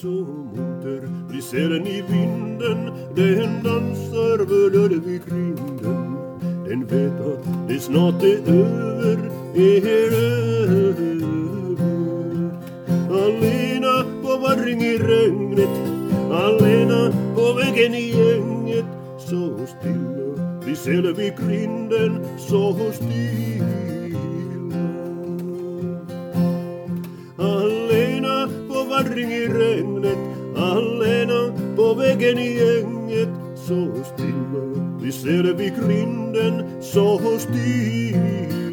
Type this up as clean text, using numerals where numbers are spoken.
så munter. Vi ser den i vinden, den dansar väl vid grinden. Den vet att det snart är över, Alena på varring i regnet, alena på vägen i gänget. Så stilla, vi ser det vid grinden, så stilla. Alena på varring i regnet, alena på vägen i gänget. Så stilla, vi ser det vid grinden, så stilla.